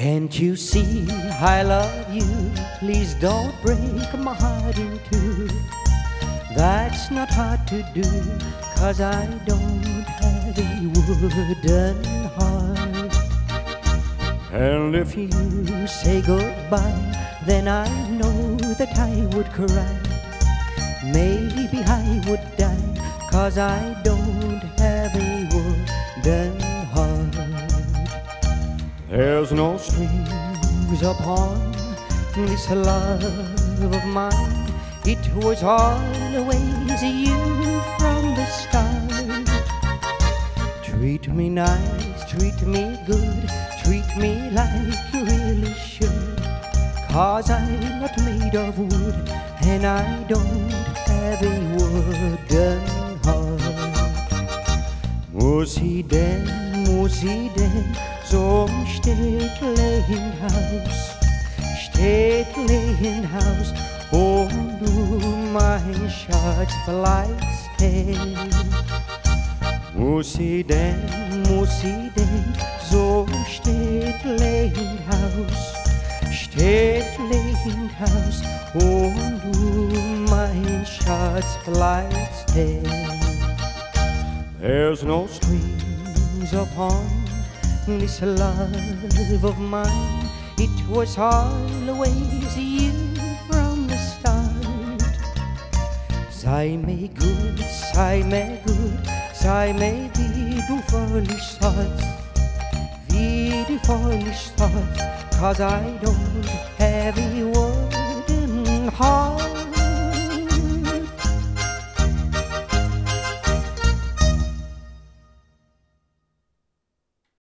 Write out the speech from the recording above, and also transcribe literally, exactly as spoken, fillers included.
Can't you see I love you? Please don't break my heart in two. That's not hard to do, 'cause I don't have a wooden heart. And if you say goodbye, then I know that I would cry. Maybe I would die, 'cause I don't have a wooden heart. There's no strings upon this love of mine. It was always you from the start. Treat me nice, treat me good, treat me like you really should. 'Cause I'm not made of wood, and I don't have a wooden heart. Muss i denn, muss i denn zum Stecklein-Haus, Stecklein-Haus, wo du mein Schatz bleibst stehen. Muss i denn, muss i denn zum Stecklein-Haus, Stecklein-Haus, wo du mein Schatz bleibst stehen. There's no strings upon this love of mine. It was always you from the start. Sei mir gut, sei mir gut, sei mir wie du völlig sollst, wie du völlig sollst, 'cause I don't have a wooden heart.